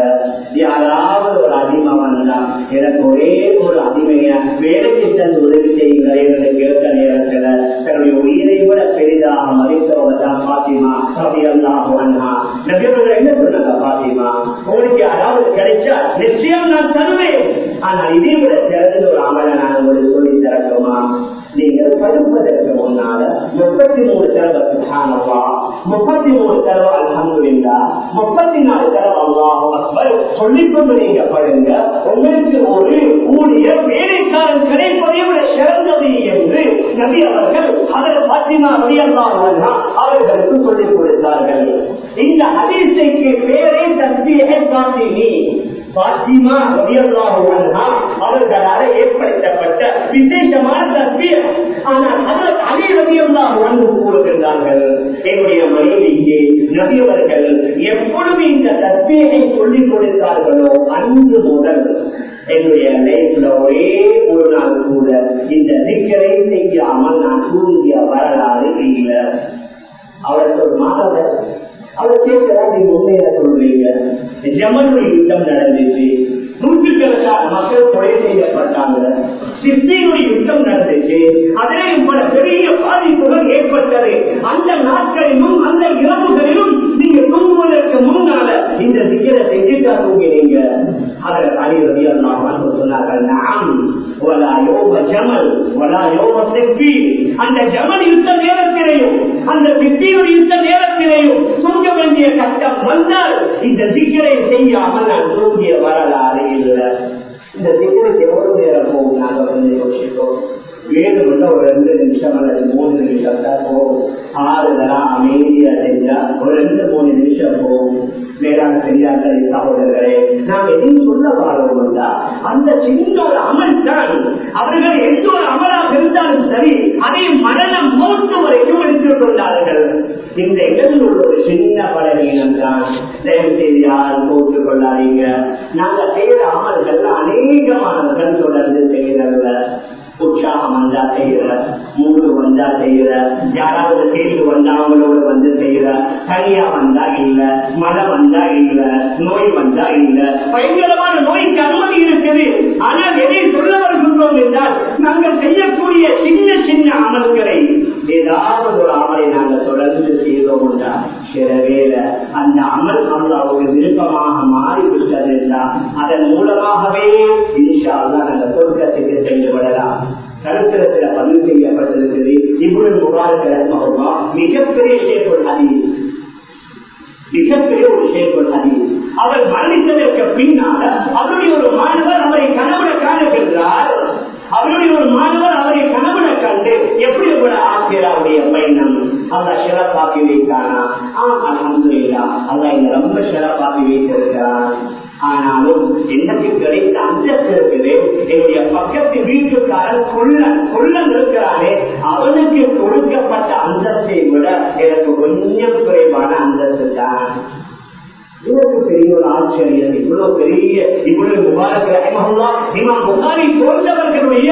யாராவது ஒரு அடிமை வந்தா எனக்கு ஒரே ஒரு அடிமைய வேலைக்கு தந்து உதவி செய்யுங்கள் என்று கேட்க நேரத்தில் தன்னுடைய உயிரை விட பெரிதாக மதித்தவங்க தான் பாத்திமா ரலியல்லாஹு அன்ஹா. நபி அவர்கள் என்ன சொன்னாங்க, பாத்திமா உங்களுக்கு யாராவது கிடைச்சா நிச்சயம் நான் தருவேன், ஆனால் இதை விட சிறந்த ஒரு அமலை நான் உங்களுக்கு சொல்லி தரட்டுமா? நீங்கள் படுப்பதற்கு முன்னால 33 தடவை சுப்ஹானல்லாஹ், 33 தடவை அல்ஹம்துலில்லாஹ், 34 தடவை அல்லாஹு அக்பர் சொல்லிக்கொண்டு நீங்க படுங்க. உங்களுக்கு ஒரு ஊழிய வேலைக்காரன் கிடைப்பதை விட சிறந்தது என்று நபி அவர்கள் ஹதரத் பாத்திமா ரலியல்லாஹு அன்ஹா அவர்களுக்கு சொல்லிக் கொடுத்தார்கள். இந்த ஹதீஸுக்கு பேரே தஸ்பீஹே பாத்திமி. பாத்திமா ரலியல்லாஹு அன்ஹா அவர்களால் ஏற்படுத்தப்பட்ட விசேஷமான தஸ்பீஹ். ஆனால் ஹதரத் அலி ரலியல்லாஹு அன்ஹு கூறுகிறார்கள், என்னுடைய மனைவிக்கு நபி அவர்கள் எப்பொழுது இந்த தஸ்பீஹை சொல்லிக் கொடுத்தார்களோ அன்று முதல் என்னுடைய லைஃப்ல ஒரே ஒரு நாள் கூட இந்த திக்கரை செய்யாமல் நான் தூங்கிய வரலாறு இல்லை. அவருக்கு ஒரு மாணவர் அவர் கேட்கிறா, நீங்க உண்மையா சொல்றீங்க, ஜமலுடைய யுத்தம் நடந்துச்சு, நூற்றுக்கணக்கான மக்கள் கொலை செய்யப்பட்டாங்க, சிஸ்தீனுடைய யுத்தம் நடந்துச்சு, அதிலேயும் பல பெரிய பாதிப்புகள் ஏற்பட்டது. அந்த நாட்களிலும் அந்த இரவுகளிலும் நீங்க தூங்குவதற்கு முன்னால இந்த திக்கரை செஞ்சுட்டா தூங்கினீங்க. அதில் அலி ரலியல்லாஹு அன்ஹு சொன்னார்கள், நாம் வலா யோம ஜமல் வலா யோம சிஃபீன். அந்த ஜமல் யுத்த நேரத்திலேயும் அந்த சிஃபீன் யுத்த நேரத்திலேயும் தூங்க வேண்டிய கட்டம் வந்தால் இந்த திக்கரை செய்யாமல் நான் தூங்கிய வரலாறு இல்லை. இந்த திக்கரைக்கு எவ்வளவு நேரம் போகும் நாங்கள் வந்து யோசிப்போம். வேணும்னா ஒரு 2 நிமிஷம் அல்லது 3 நிமிஷம் தான் போகும். 6 தரம் அமைதியா செஞ்சா ஒரு 2-3 பெரியார்களே சகோதரர்களே, நாம் எதையும் சொல்ல வாழவும் அந்த சின்ன ஒரு அமல் தான். அவர்கள் எந்த ஒரு அமலாக இருந்தாலும் சரி, அதை மரணம் மூன்று வரைக்கும் எடுத்துக் கொண்டார்கள். இந்த எங்களில் உள்ள ஒரு சின்ன பலவீனம் தான். தயவு செய்து யாரும் போட்டுக் கொள்ளாதீங்க. நாங்கள் செய்கிற அமல்கள் அநேகமானவர்கள் தொடர்ந்து செய்கிறல்ல. உற்சாகம் வந்தா செய்யற, மூடு வந்தா செய்யற, யாராவது சேர்ந்து வந்தா அவங்களோட வந்து செய்யற, தனியா வந்தா இல்ல, மழை வந்தா இல்ல, நோய் வந்தா இல்ல. பயங்கரமான நோய்க்கு அனுமதி இருக்குது. ஆனால் எதை சொல்ல வருகின்றோம் என்றால், நாங்கள் செய்யக்கூடிய சின்ன சின்ன அமல்களை ஏதாவது ஒரு அமலை நாங்கள் தொடர்ந்து செய்தோம் என்றால் சிறவேல அந்த அமல் அல்லாஹ்வுக்கு விருப்பமாக மாறிவிட்டது என்றால் அதன் மூலமாகவே இன்ஷா அல்லாஹ் நாங்கள் சொர்க்கத்துக்கு சென்று விடலாம். கருத்திரத்துல பதிவு செய்யப்பட்டிருக்கிறது. இப்னு முபாரக் ரஹ்மஹுல்லாஹ் மிகப்பெரிய ஷேக்குல் ஹதீஸ், மிகப்பெரிய ஒரு ஷேக்குல் ஹதீஸ். அவர் மரணித்ததற்கு பின்னால் அவருடைய ஒரு மாணவர் அவரை கனவுல காணுகின்றார். அவருடைய ஒரு மாணவர் அவரை கனவுல கண்டு எப்படி ஒரு ஆசிரியருடைய பயணம் அல்லா சிறப்பாக்கி வைத்தானா? அல்ஹம்துலில்லாஹ், அல்லாஹ் இந்த ரொம்ப சிறப்பாக்கி வைத்திருக்கிறான். ஆனாலும் எனக்கு கிடைத்த அந்தஸ்து இருக்குது. என்னுடைய பக்கத்து வீட்டுக்காரன் கொள்ளன் இருக்கிறானே, அவனுக்கு கொடுக்கப்பட்ட அந்தஸ்தை விட எனக்கு கொஞ்சம் குறைவான அந்தஸ்து தான். இவருக்கு பெரிய ஒரு ஆச்சரியம். இவ்வளவு பெரிய இவ்வளவு முபாரக் ரஹ்மஹுல்லாஹ் இமாம் புகாரி போன்றவர்களுடைய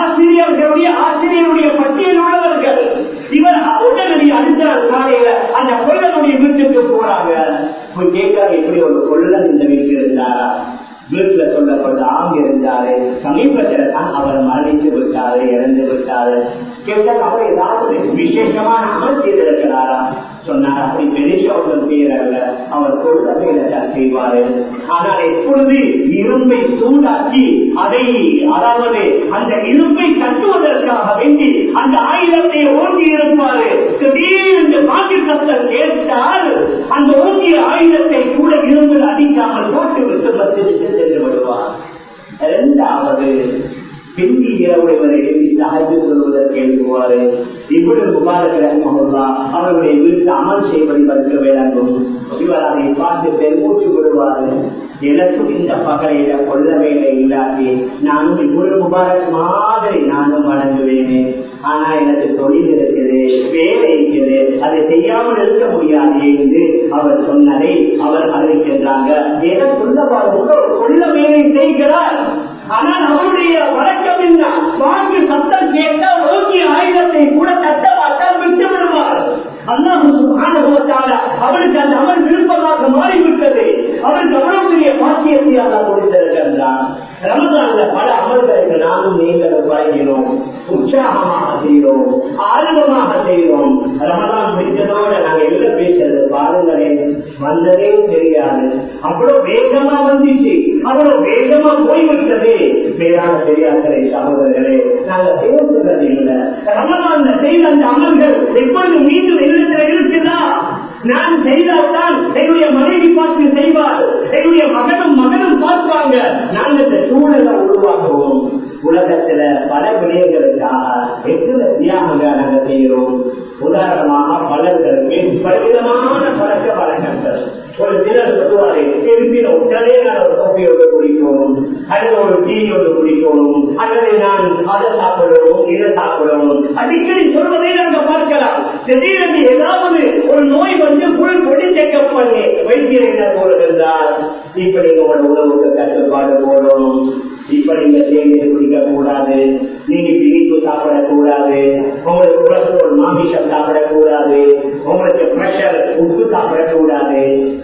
ஆசிரியருடைய பட்டியல் உள்ளவர்கள். இவர் உடனடி அடுத்த காலையில அந்த கொள்ளனுடைய வீட்டுக்கு போறாங்க. போய் கேட்காரு, எப்படி ஒரு கொள்ளன் இந்த வீட்டில் இருந்தாரா? வீட்டுல சொல்லப்பட்ட ஆங்க இருந்தாரு. சமீபத்தில் தான் அவர் மரணித்து விட்டாரு, இறந்து விட்டாரு. கேட்டால் அவர் ஏதாவது விசேஷமான அமல் செய்திருக்கிறாரா? சொன்னார், அப்படி பெரிய ஒன்றும் செய்யறல்ல, அவர் கொள்கையில்தான் செய்வாரு. ஆனால் எப்பொழுது இரும்பை சூடாக்கி அதை, அதாவது அந்த இரும்பை தட்டுவதற்காக வேண்டி அந்த ஆயுதத்தை ஓங்கி இருப்பாரு. திடீரென்று காற்று சத்தம் கேட்டால் அந்த ஓங்கிய ஆயுதத்தை கூட இரும்பில் அடிக்காமல் போட்டு விட்டு மத்திட்டு சென்று விடுவார். இரண்டாவது, பிந்தி இரவு வரை சஹஜ் சொல்வதற்கு எழுதுவாரு. இவ்வளவு முபாரக் ரஹ்மஹுல்லாஹ் அவருடைய வீட்டு அமல் செய்வதை வளர்க்க வேண்டாம். இவர் அதை பார்த்து பெருமூச்சு விடுவாரு. எனக்கும் இந்த பகலையில கொள்ள வேலை இல்லாட்டி நானும் இவ்வளவு முபாரக் மாதிரி நானும் வழங்குவேனே. ஆனா எனக்கு தொழில் இருக்குது, வேலை இருக்குது, அதை செய்யாமல் இருக்க முடியாது என்று அவர் சொன்னதை அவர் அறிவிக்கின்றாங்க. என சொல்ல பாருங்க, கொள்ள வேலை செய்கிறார். ஆனால் அவருடைய வழக்கம் என்ன? வாங்கி சத்தம் கேட்டால் ஓங்கிய ஆயுதத்தை கூட தட்ட மாட்டால் விட்டு விடுவார். அல்லாஹ் சுப்ஹானஹு வ தஆலா அவருக்கு அந்த அமல் விருப்பமாக மாறிவிட்டது. அவருக்கு அவ்வளவு பெரிய பாக்கியத்தை அல்லாஹ் கொடுத்திருக்கின்றார். ரமதான்ல பல அமல்களுக்கு நானும் நீங்களும் பழகினோம், உற்சாகமாக செய்கிறோம், ஆர்வமாக செய்கிறோம். ரமதான் முடித்ததோட நாங்க எங்க பேசுறது பாருங்களேன், வந்ததே தெரியாது. அவ்வளவு வேகமா வந்துச்சு, அவ்வளவு வேகமா போய்விட்டது. மேலான பெரியார்களே சகோதரர்களே, நாங்க பேசுறது இல்லை. ரமதான்ல செய்த அந்த அமல்கள் எப்பொழுது மீண்டும் இல்லத்தில் இருக்குதா? நான் செய்தால்தான் என்னுடைய மனைவி பார்த்து செய்வார், என்னுடைய மகனும் பார்ப்பாங்க. நாங்கள் இந்த சூழலை உருவாக்குவோம். உலகத்துல பல விடயங்களுக்காக எத்தனை தியாகங்கள் நாங்கள் செய்கிறோம். உதாரணமாக பலர்களுக்கு பலவிதமான பழக்க வழக்கங்கள். ஒரு சிலர் சொல்லுவாரு, திருப்பின உடனே நான் ஒரு கோப்பையோடு குடிக்கணும், அல்லது ஒரு டீயோடு குடிக்கணும், அல்லது நான் அதை சாப்பிடணும், இதை சாப்பிடணும், அடிக்கடி சொல்வதை நாங்கள் பார்க்கலாம். திடீரென்று ஏதாவது ஒரு நோய் வந்து புல் பொடி செக்கப் பண்ணி வைத்தியர் போடுகின்றார், இப்ப நீங்க ஒரு உணவுக்கு கட்டுப்பாடு போடணும், இப்ப நீங்க தேநீர் குடிக்க கூடாது, நீங்க இனிப்பு சாப்பிடக்கூடாது, உங்களுக்கு கொலஸ்ட்ரால் மாமிசம் சாப்பிடக்கூடாது, உங்களுக்கு பிரஷர் உப்பு சாப்பிடக்கூடாது.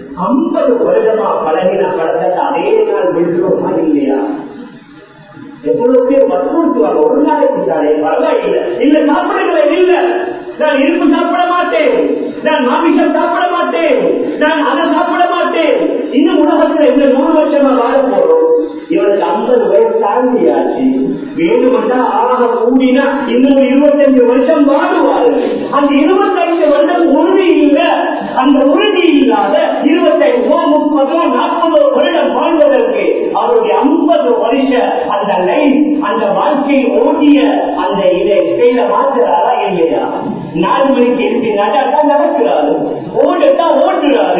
50 வருடமா பழகின பழக்கத்தை அதே நாள் விழுந்துருமா இல்லையா? எவ்வளவு பேர் வற்புறுத்துவாங்க, ஒரு நாளைக்கு தானே பரவாயில்லை, இல்ல சாப்பிடுங்களே, இல்ல நான் இனிப்பு சாப்பிட மாட்டேன், நான் மாமிசம் சாப்பிட மாட்டேன், நான் அதை சாப்பிட மாட்டேன். இன்னும் உலகத்துல இந்த 100 வருஷமா வாழ போறோம். இவருக்கு 50 வயசு தாண்டியாச்சு. வேணுமென்றா ஆக கூடினா இன்னும் 25 வருஷம் வாழுவாரு. அந்த 25 வருடம் உறுதி இல்லை. அந்த உறுதி இல்லாத 25 30 40 வருடம் வாழ்வதற்கு அவருடைய 50 வருஷ அந்த லைஃப், அந்த வாழ்க்கை ஓடிய அந்த இதை செய்த மாற்றுறாரா இல்லையா? 4 மணிக்கு இருக்கு நடக்கா நடக்கிறாரு, ஓடட்டா ஓட்டுறாரு,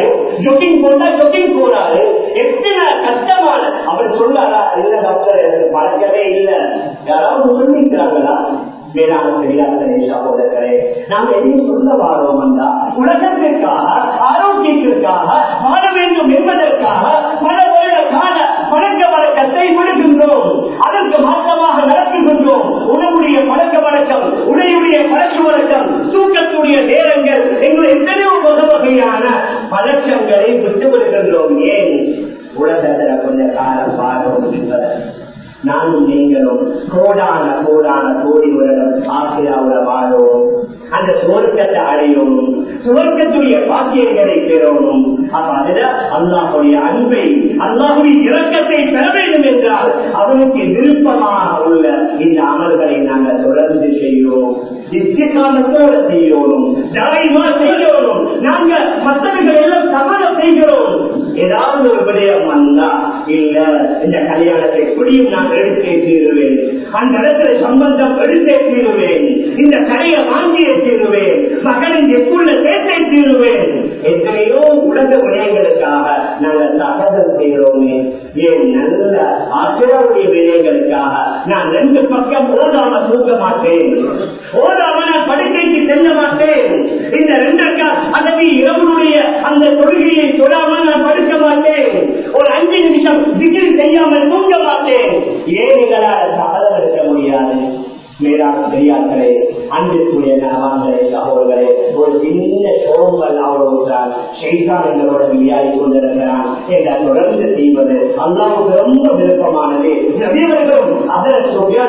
ஜொக்கிங் போட்டா ஜொக்கிங் போறாரு. எத்தனை கஷ்டமான அவர் சொன்னாரா? இல்ல டாக்டர், எனக்கு பழக்கவே இல்லை. யாராவது சொல்லிக்கிறாங்களா? மேலான பெரியார்களே, சகோதரர்களே, நாம் எதையும் சொல்ல வாரோம் வந்தா உலகத்திற்காக, ஆரோக்கியத்திற்காக, வாழ வேண்டும் என்பதற்காக பல வருட கால பழக்க வழக்கத்தை விடுகின்றோம். அதற்கு மாற்றமாக நடத்துகின்றோம். உணவுடைய பழக்க வழக்கம், உடையுடைய பழக்க வழக்கம், தூக்கத்துடைய நேரங்கள், எங்கள் எத்தனையோ வகையான பழக்கங்களை விட்டு விடுகின்றோம். ஏன்? உலகத்தில் கொஞ்ச காலம் வாழவும் என்பதை நானும் நீங்களும் கோடான கோடான கோடி உலகம் ஆசிரியாவுல வாழவும், அந்த சுவர்க்கத்தை அடையணும், சுவர்க்கத்துடைய பாக்கியங்களை பெறணும். அப்ப அதுல அல்லாஹுடைய அன்பை, அல்லாஹுடைய இரக்கத்தை பெற வேண்டும் என்றால் அவனுக்கு விருப்பமாக உள்ள இந்த அமல்களை நாங்கள் தொடர்ந்து செய்யோம், இஸ்திகாமத்தோடு செய்யணும், தாய்மா செய்யணும். நாங்கள் மற்றவர்கள் எல்லாம் சமரம் செய்கிறோம். ஏதாவது ஒரு விடயம் வந்தா இல்ல இந்த கல்யாணத்தை எப்படியும் நான் எடுத்தே தீருவேன், அந்த இடத்துல சம்பந்தம் எடுத்தே தீருவேன், இந்த கடையை வாங்கியே தீருவேன், மகனின் எக்குள்ள சேர்த்தே தீருவேன். எத்தனையோ உலக விடயங்களுக்காக நாங்கள் தகவல் செய்கிறோமே. ஏன்? நல்ல ஆசிரியருடைய விடயங்களுக்காக நான் 2 பக்கம் ஓடாம தூங்க மாட்டேன், ஓடாம நான் படுக்கைக்கு செல்ல மாட்டேன். இந்த 2 அதவி இரவுடைய அந்த தொழுகையை தொடாமல் நான் படுக்க மாட்டேன். ஒரு 5 நிமிஷம் திகிரி செய்யாமல் தூங்க மாட்டேன். ஏன் எங்களால் சபதம் எடுக்க முடியாது? மேலான பெரியார்களே, அன்பிற்குரிய நலவான்களே, சகோதரர்களே, ஒரு சின்ன சோம்பல் அவ்வளவுதான் ஷைத்தான் எங்களோட விளையாடி கொண்டிருக்கிறான். என்ற தொடர்ந்து செய்வது அல்லாஹ்வுக்கு ரொம்ப விருப்பமானது. நபியவர்களும் அதற்கு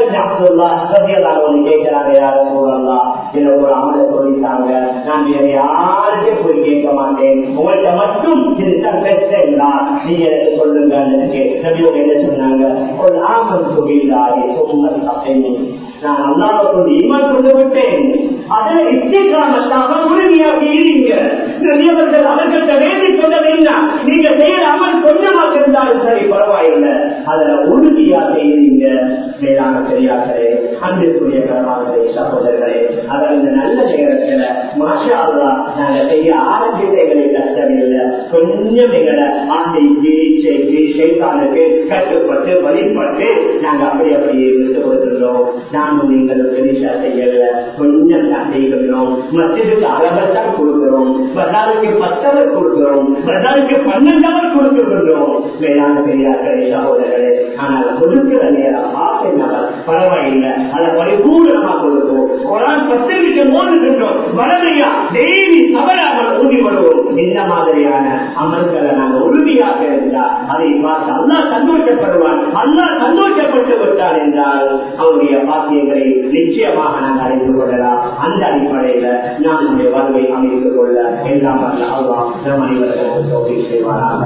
கேட்கிறாங்க, யாரும் சொல்லலாம், இதை ஒரு அமலை சொல்லிட்டாங்க, நான் வேற யாருக்கும் போய் கேட்க மாட்டேன், உங்கள்கிட்ட மட்டும் இதுதான் பெற்றா நீங்க எனக்கு சொல்லுங்க. நபியோட என்ன சொன்னாங்க? ஒரு ஆமன் சொல்லிடாரு சொன்ன அப்படின்னு நான் அல்லாஹ்வுக்கு ஈமான் கொண்டு விட்டேன், அதில் இஸ்திகாமத்தாக உறுதியாக இருங்க. நபியவர்கள் அவர்கள்ட்ட வேண்டி சொன்னதில்லை, நீங்க செய்யற அமல் கொஞ்சமாக இருந்தாலும் சரி பரவாயில்லை, அதுல உறுதியாக இருங்க. மேலான பெரியார்களே, அன்பிற்குரிய கரமானே, சகோதரர்களே, அதில் இந்த நல்ல நேரத்துல மாஷா அல்லாஹ் நாங்க செய்ய ஆரம்பித்தங்களை கஷ்டமில்லை. கொஞ்சம் எங்களை ஆசைக்கு ஷைத்தானுக்கு கட்டுப்பட்டு வழிபட்டு நாங்க அப்படியே விட்டு கொடுத்துள்ளோம். நானும் நீங்களும் பெரிசா செய்யல, கொஞ்சம் தான் செய்கிறோம். மத்தியதுக்கு அளவத்தான் கொடுக்கிறோம், பஜாருக்கு 10 கொடுக்கிறோம், பஜாருக்கு 12 கொடுக்கின்றோம். மேலான பெரியார்களே, சகோதரர்களே, ஆனால் கொடுக்கிற நேரம் ஆசை நபர் பரவாயில்லை, அதை பரிபூர்ணமா கொடுப்போம். குர்ஆன் 10 நிமிஷம் ஓதுகின்றோம், வளமையா டெய்லி தவறாமல் ஊதி வருவோம். இந்த மாதிரியான அமல்களை நாங்கள் உறுதியாக இருந்தால் அதை பார்த்து அல்லாஹ் சந்தோஷப்படுவான். அல்லாஹ் சந்தோஷப்பட்டு விட்டார் என்றால் அவருடைய பாக்கியங்களை நிச்சயமாக நாங்கள் அறிந்து கொள்ளலாம். அந்த அடிப்படையில நாம் நம்முடைய வாழ்வை அமைத்துக் கொள்ள எல்லாம் அல்லாஹ் நம் அனைவர்களுக்கு தௌஃபீக் செய்வாராக.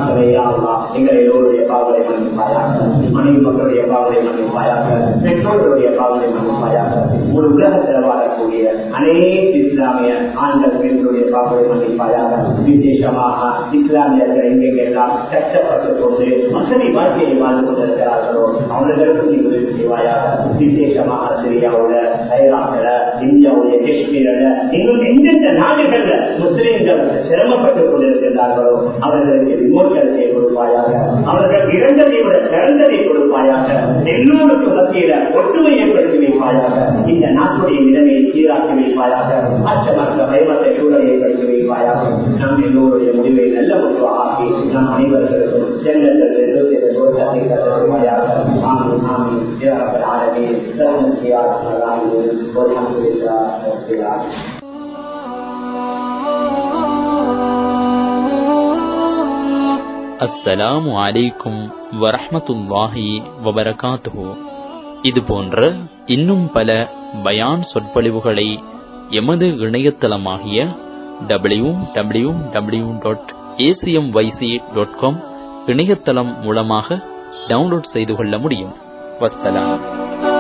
எங்களை எல்லோருடைய பாவங்களை மன்னிப்பாயாக, மனைவி மக்களுடைய பாவங்களை மன்னிப்பாயாக, பெற்றோர்களுடைய பாவங்களை மன்னிப்பாயாக, ஒரு உலகத்தில் வாழக்கூடிய அனைத்து இஸ்லாமிய ஆண்கள் பெண்களுடைய பாவங்களை மன்னிப்பாயாக. விசேஷமாக இஸ்லாமியர்கள் எங்கெல்லாம் கஷ்டப்பட்டுக் கொண்டு வசதி வாழ்க்கையை வாழ்ந்து கொண்டிருக்கிறார்களோ அவர்களுக்கும் நீ உதவி செய்வாயாக. விசேஷமாக சிரியாவோட, ஈராக்ல, இந்தியாவுடைய காஷ்மீரில், இன்னும் எந்தெந்த நாடுகள்ல முஸ்லிம்கள் சிரமப்பட்டுக் கொண்டிருக்கிறார்களோ அவர்களுக்கு விமோசனத்தை கொடுப்பாயாக, அவர்கள் இறந்ததை விட சிறந்ததை கொடுப்பாயாக, எல்லோருக்கும் மத்தியில ஒற்றுமை ஏற்படுத்தி வைப்பாயாக, இந்த நாட்டுடைய நிலைமையை சீராக்கி வைப்பாயாக, அச்சமற்ற பயமற்ற சூழலை ஏற்படுத்தி வைப்பாயாக. நம் எல்லோருடைய முடிவை நல்ல முடிவாக ஆக்கி நம் அனைவர்களுக்கும் ஜன்னத்தில் தோற்றத்தை கருவாயாக. ஆமீன் ஆமீன் யா ரப்பல் ஆலமீன். தஸ்மத் யா ரப்பல் ஆலமீன். வல்ஹம்துலில்லாஹ் ரப்பில் ஆலமீன். அஸ்ஸலாமு அலைக்கும் வரஹ்மத்துல்லாஹி வபரகாத்துஹு. இது போன்ற இன்னும் பல பயான் சொற்பொழிவுகளை எமது இணையதளமாகிய www.acmyc.com இணையதளம் மூலமாக டவுன்லோட் செய்து கொள்ள முடியும். வஸ்ஸலாம்.